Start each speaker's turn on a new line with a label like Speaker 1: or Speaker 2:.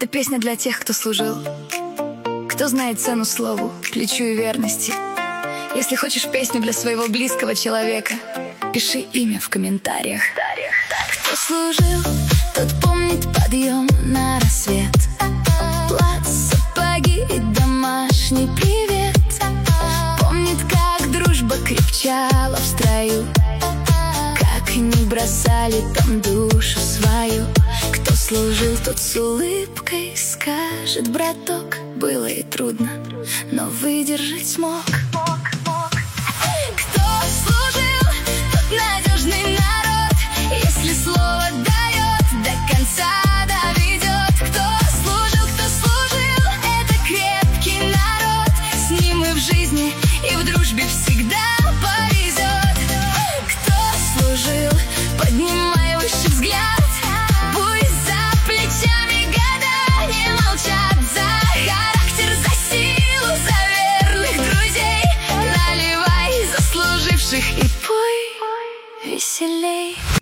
Speaker 1: Это песня для тех, кто служил, кто знает цену слову, плечу и верности. Если хочешь песню для своего близкого человека, пиши имя в комментариях. Кто служил, тот помнит подъем на рассвет, плат, сапоги и домашний привет. Помнит, как дружба крепчала в строю, как не бросали там душу свою. Кто служил, тот с улыбкой скажет: браток, было и трудно, но выдержать смог. Кто служил, тот надежный народ, если слово дает, до конца доведет. Кто служил, это крепкий народ, с ним и в жизни, и в дружбе всегда повезет. Кто служил, поднимай выше взгляд, пусть за плечами года не молчат. За характер, за силу, за верных друзей наливай заслуживших и пой веселей.